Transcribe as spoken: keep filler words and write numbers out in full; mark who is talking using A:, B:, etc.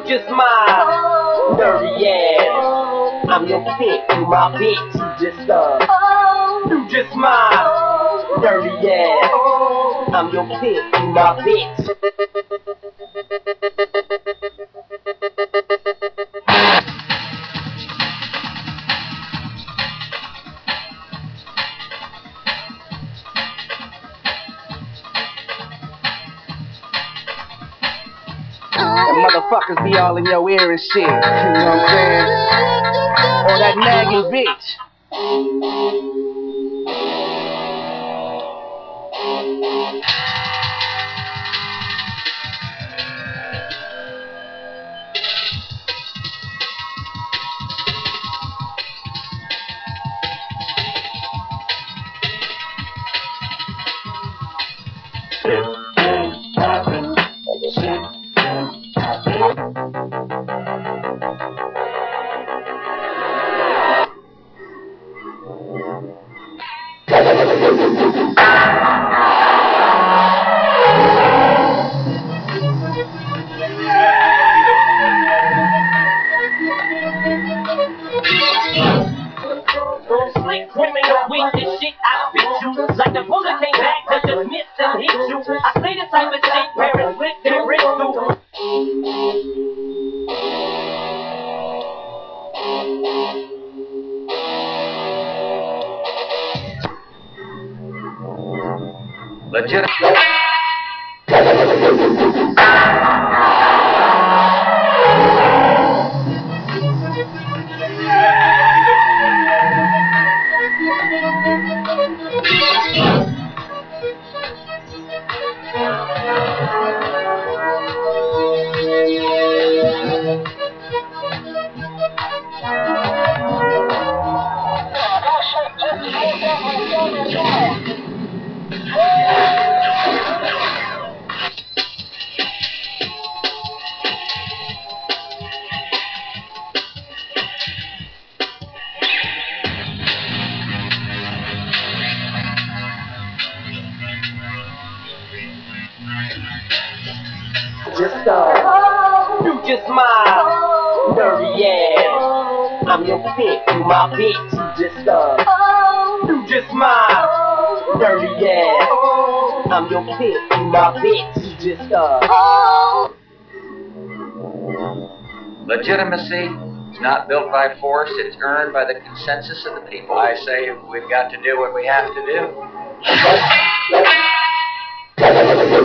A: just smile, dirty ass. I'm your pimp, you my bitch. You just uh, you just smile, dirty ass. I'm your pimp, you my bitch. And motherfuckers be all in your ear and shit, you know what I'm saying? Or that nagging bitch. Like the bullet came back to just miss and hit you. I say the type of shit parents lick their wrist through. Legitimate. Just uh, you just smile, dirty ass. I'm your pimp, you my bitch. You just uh, you just smile, dirty ass. I'm your pimp, you my bitch. You just uh.
B: Legitimacy is not built by force, it's earned by the consensus of the people. I say we've got to do what we have to do.